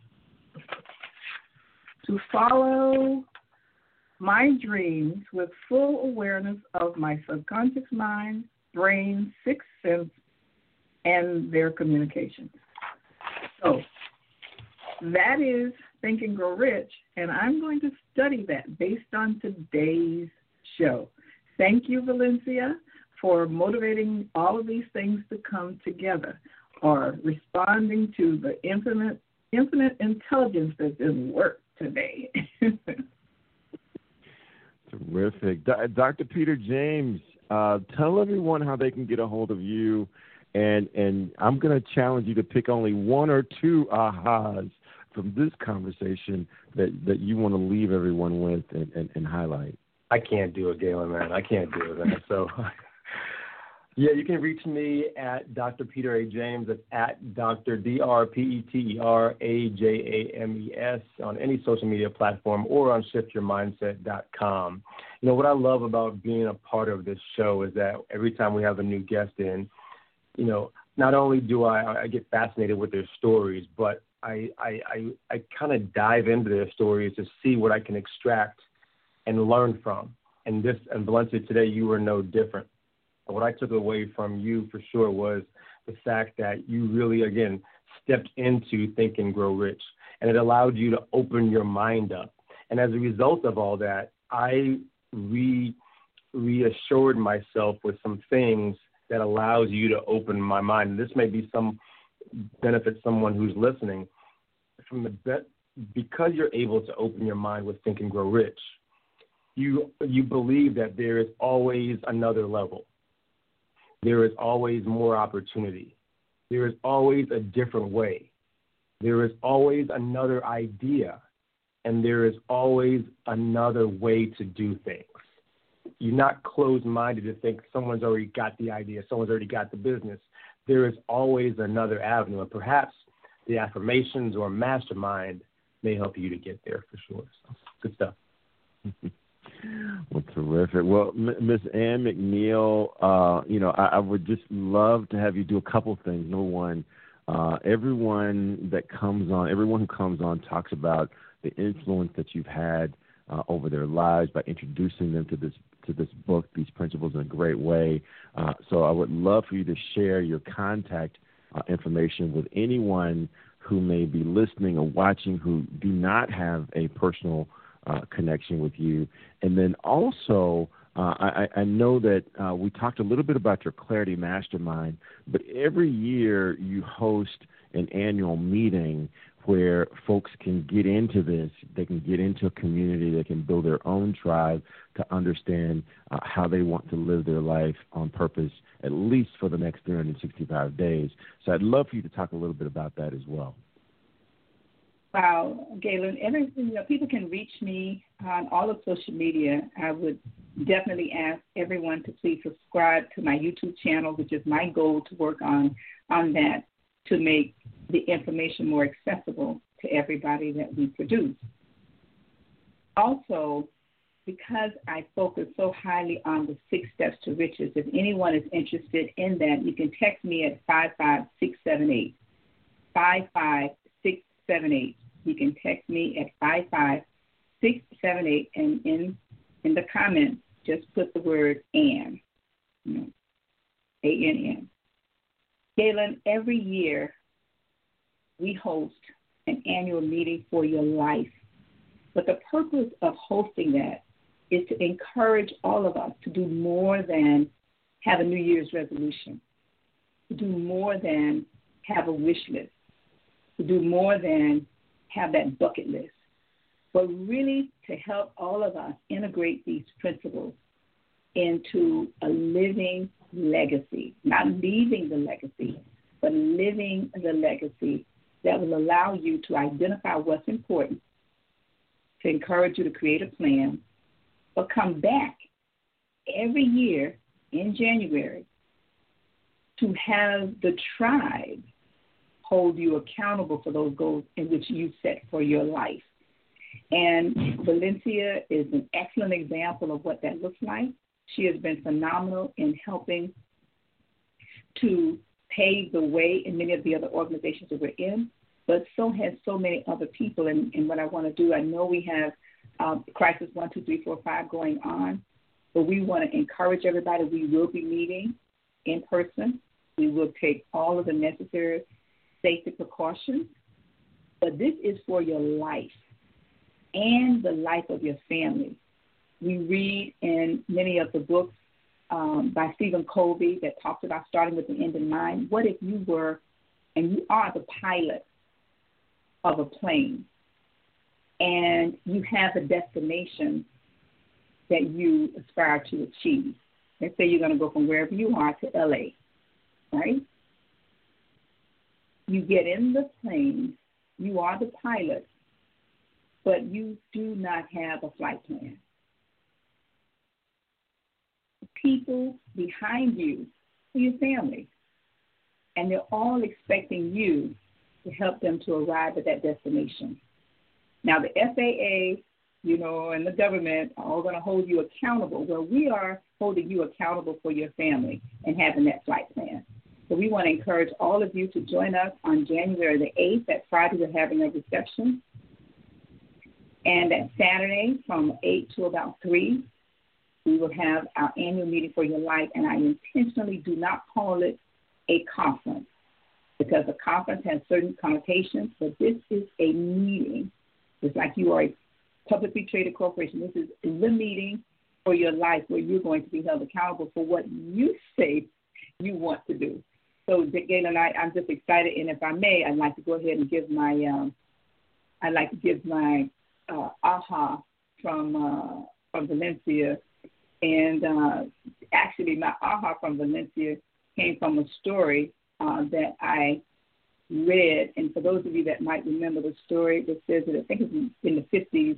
my dreams with full awareness of my subconscious mind, brain, sixth sense, and their communications. So that is Think and Grow Rich, and I'm going to study that based on today's show. Thank you, Valencia, for motivating all of these things to come together, or responding to the infinite intelligence that's in work today. Terrific. Dr. Peter James, tell everyone how they can get a hold of you, and I'm going to challenge you to pick only one or two ahas from this conversation that you want to leave everyone with and highlight. I can't do it, Galen, man. I can't do it, man. So, yeah, you can reach me at Dr. Peter A. James. That's at Dr. DrPeterAjames on any social media platform or on shiftyourmindset.com. You know, what I love about being a part of this show is that every time we have a new guest in, you know, not only do I get fascinated with their stories, but I kind of dive into their stories to see what I can extract and learn from. And Valencia, today you were no different. What I took away from you for sure was the fact that you really, again, stepped into Think and Grow Rich, and it allowed you to open your mind up. And as a result of all that, I reassured myself with some things that allows you to open my mind. And this may be some benefit someone who's listening. Because you're able to open your mind with Think and Grow Rich, you believe that there is always another level. There is always more opportunity. There is always a different way. There is always another idea. And there is always another way to do things. You're not closed-minded to think someone's already got the idea, someone's already got the business. There is always another avenue. And perhaps the affirmations or mastermind may help you to get there for sure. So, good stuff. Well, terrific. Well, Miss Anne McNeil, I would just love to have you do a couple things. Number one, everyone who comes on talks about the influence that you've had over their lives by introducing them to this book, these principles, in a great way. So I would love for you to share your contact information with anyone who may be listening or watching who do not have a personal connection with you. And then also, I know that we talked a little bit about your Clarity Mastermind, but every year you host an annual meeting where folks can get into this. They can get into a community. They can build their own tribe to understand how they want to live their life on purpose, at least for the next 365 days. So I'd love for you to talk a little bit about that as well. Wow, Galen, people can reach me on all of social media. I would definitely ask everyone to please subscribe to my YouTube channel, which is my goal to work on that to make the information more accessible to everybody that we produce. Also, because I focus so highly on the 6 steps to riches, if anyone is interested in that, you can text me at 55678. 55678. You can text me at 678, and in the comments, just put the word ANN, ANN. Galen, every year we host an annual meeting for your life. But the purpose of hosting that is to encourage all of us to do more than have a New Year's resolution, to do more than have a wish list, to do more than have that bucket list, but really to help all of us integrate these principles into a living legacy, not leaving the legacy, but living the legacy that will allow you to identify what's important, to encourage you to create a plan, but come back every year in January to have the tribe hold you accountable for those goals in which you set for your life. And Valencia is an excellent example of what that looks like. She has been phenomenal in helping to pave the way in many of the other organizations that we're in, but so has so many other people. And what I want to do, I know we have Crisis 1, 2, 3, 4, 5 going on, but we want to encourage everybody. We will be meeting in person. We will take all of the necessary safety precautions, but this is for your life and the life of your family. We read in many of the books by Stephen Covey that talks about starting with the end in mind. What if you were, and you are the pilot of a plane, and you have a destination that you aspire to achieve? Let's say you're going to go from wherever you are to LA, right? You get in the plane, you are the pilot, but you do not have a flight plan. People behind you are your family, and they're all expecting you to help them to arrive at that destination. Now, the FAA, and the government are all going to hold you accountable. Well, we are holding you accountable for your family and having that flight plan. So we want to encourage all of you to join us on January the 8th. That Friday, we're having a reception. And that Saturday from 8 to about 3, we will have our annual meeting for your life. And I intentionally do not call it a conference because a conference has certain connotations, but this is a meeting. It's like you are a publicly traded corporation. This is the meeting for your life where you're going to be held accountable for what you say you want to do. So, Galen, I'm just excited, and if I may, I'd like to go ahead and give my aha from Valencia, and actually my aha from Valencia came from a story that I read, and for those of you that might remember the story, that says that I think it's in the 50s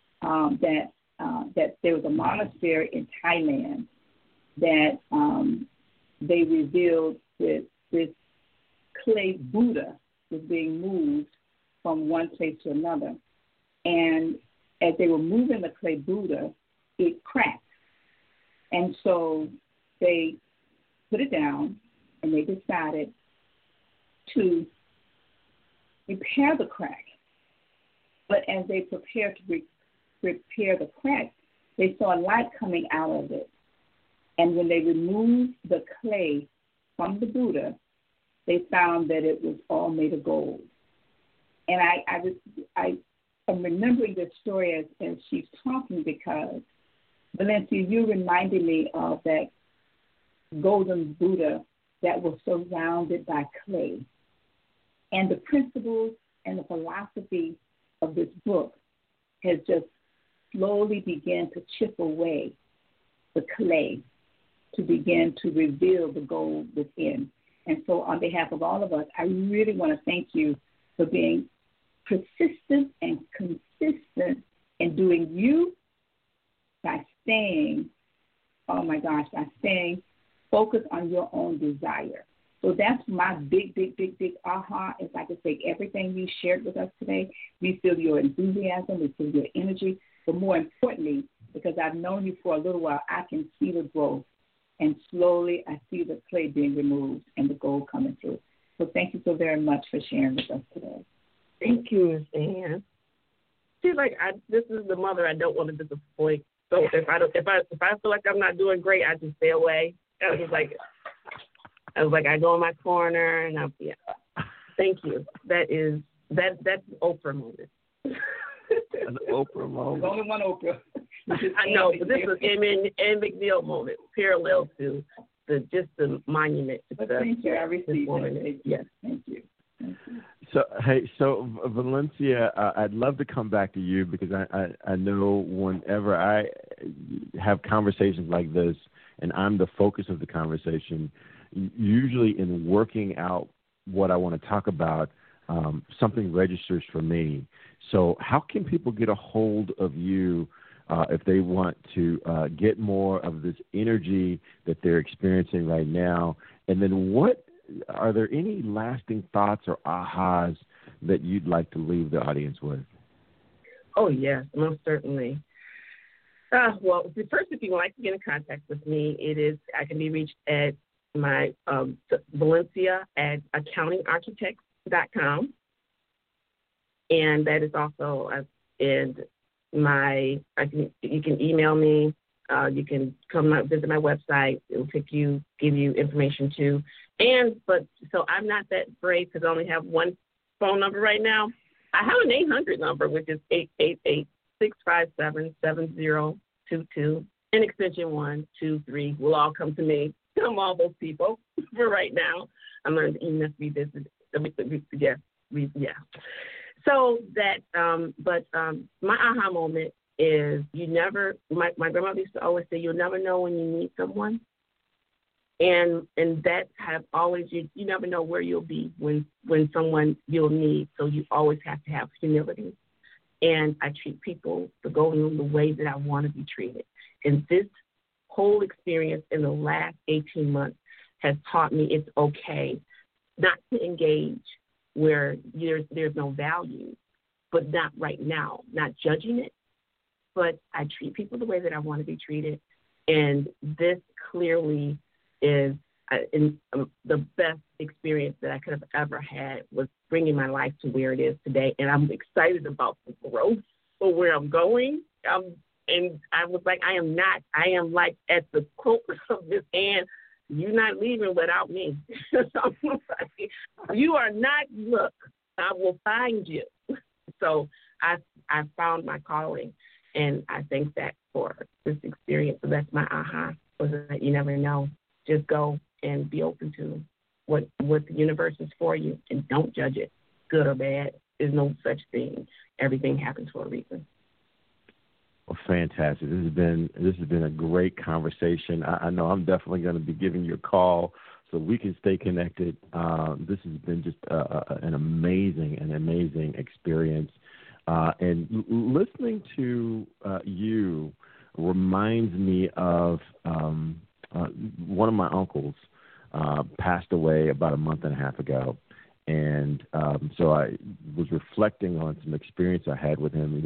that there was a monastery in Thailand that they revealed that this clay Buddha was being moved from one place to another. And as they were moving the clay Buddha, it cracked. And so they put it down and they decided to repair the crack. But as they prepared to repair the crack, they saw light coming out of it. And when they removed the clay from the Buddha, they found that it was all made of gold. And I'm remembering this story as she's talking because, Valencia, you reminded me of that golden Buddha that was surrounded by clay. And the principles and the philosophy of this book has just slowly began to chip away the clay to begin to reveal the gold within. And so on behalf of all of us, I really want to thank you for being persistent and consistent in doing you by staying focused on your own desire. So that's my big aha. If I could take everything you shared with us today, we feel your enthusiasm, we feel your energy, but more importantly, because I've known you for a little while, I can see the growth. And slowly I see the clay being removed and the gold coming through. So thank you so very much for sharing with us today. Thank you, Ms. Ann. she's like, this is the mother I don't want to disappoint. So if I feel like I'm not doing great, I just stay away. I was like, I go in my corner and thank you. That's an Oprah moment. An Oprah moment. There's only one Oprah. I know, but this is Ann McNeil moment, parallel to the monument. Thank you. I received it. Yes. Thank you. So Valencia, I'd love to come back to you because I know whenever I have conversations like this and I'm the focus of the conversation, usually in working out what I want to talk about, something registers for me. So how can people get a hold of you if they want to get more of this energy that they're experiencing right now? And then are there any lasting thoughts or ahas that you'd like to leave the audience with? Oh, yes, most certainly. Well, first, if you would like to get in contact with me, I can be reached at my Valencia at accountingarchitects.com. And that is also you can email me. You can come out, visit my website. It will give you information too. So I'm not that brave because I only have one phone number right now. I have an 800 number, which is 888-657-7022, and extension 123 will all come to me. Come all those people for right now. I'm learning to even revisit. Yeah. So that, my aha moment is my grandmother used to always say, you'll never know when you need someone. And that have always, you never know where you'll be when someone you'll need. So you always have to have humility. And I treat people the way that I want to be treated. And this whole experience in the last 18 months has taught me it's okay not to engage where there's no value, but not right now, not judging it. But I treat people the way that I want to be treated. And this clearly is the best experience that I could have ever had was bringing my life to where it is today. And I'm excited about the growth for where I'm going. And I was like, I am like at the quote of Miss Ann, you're not leaving without me. You are not, look, I will find you. So I found my calling, and I thank that for this experience. So that's my aha, was that you never know. Just go and be open to what the universe is for you, and don't judge it, good or bad. There's no such thing. Everything happens for a reason. Well, fantastic. This has been a great conversation. I know I'm definitely going to be giving you a call so we can stay connected. This has been just an amazing experience. And listening to you reminds me of one of my uncles passed away about a month and a half ago. And so I was reflecting on some experience I had with him.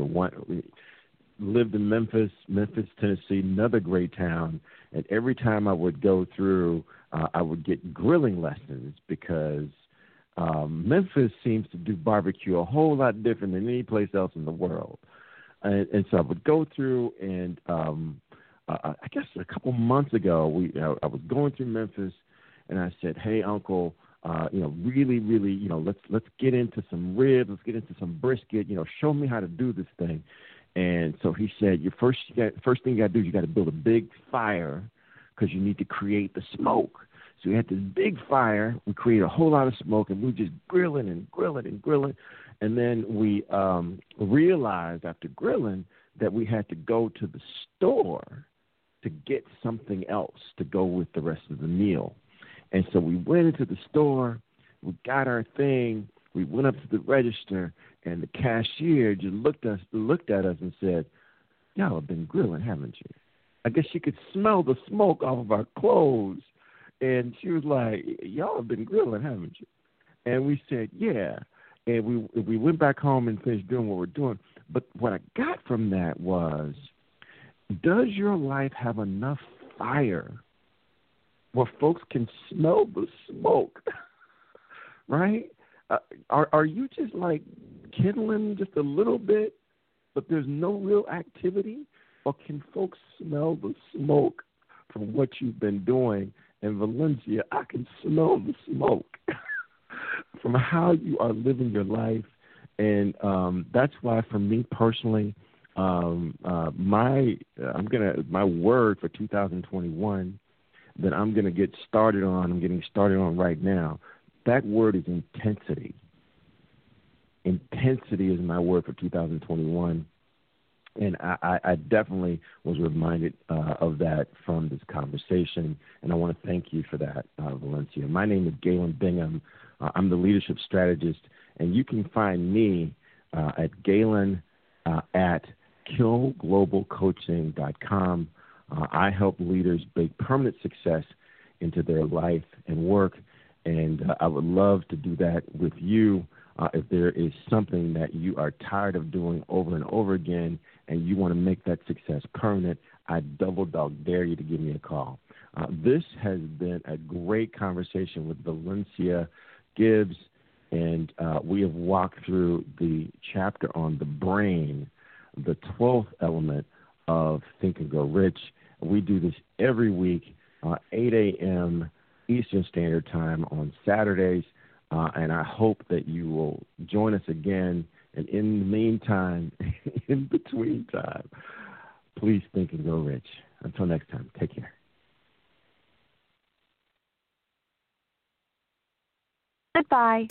Lived in Memphis, Tennessee, another great town. And every time I would go through, I would get grilling lessons because Memphis seems to do barbecue a whole lot different than any place else in the world. And so I would go through, and I guess a couple months ago, I was going through Memphis, and I said, "Hey, Uncle, really, let's get into some ribs, let's get into some brisket. Show me how to do this thing." And so he said, first thing you got to do is you got to build a big fire because you need to create the smoke. So we had this big fire. We created a whole lot of smoke, and we were just grilling. And then we realized after grilling that we had to go to the store to get something else to go with the rest of the meal. And so we went into the store. We got our thing. We went up to the register, and the cashier just looked at us and said, "Y'all have been grilling, haven't you?" I guess she could smell the smoke off of our clothes. And she was like, "Y'all have been grilling, haven't you?" And we said, "Yeah." And we went back home and finished doing what we're doing. But what I got from that was, does your life have enough fire where folks can smell the smoke, right? Are you just like kindling just a little bit but there's no real activity? Or can folks smell the smoke from what you've been doing? In Valencia, I can smell the smoke from how you are living your life. And that's why, for me personally, my word for 2021 that I'm going to get started on, I'm getting started on right now, that word is intensity. Intensity is my word for 2021. And I definitely was reminded of that from this conversation, and I want to thank you for that, Valencia. My name is Galen Bingham. I'm the leadership strategist, and you can find me at Galen at killglobalcoaching.com. I help leaders bring permanent success into their life and work, and I would love to do that with you. If there is something that you are tired of doing over and over again and you want to make that success permanent, I double dog dare you to give me a call. This has been a great conversation with Valencia Gibbs, and we have walked through the chapter on the brain, the 12th element of Think and Grow Rich. We do this every week, 8 a.m. Eastern Standard Time on Saturdays. And I hope that you will join us again. And in the meantime, in between time, please think and grow rich. Until next time, take care. Goodbye.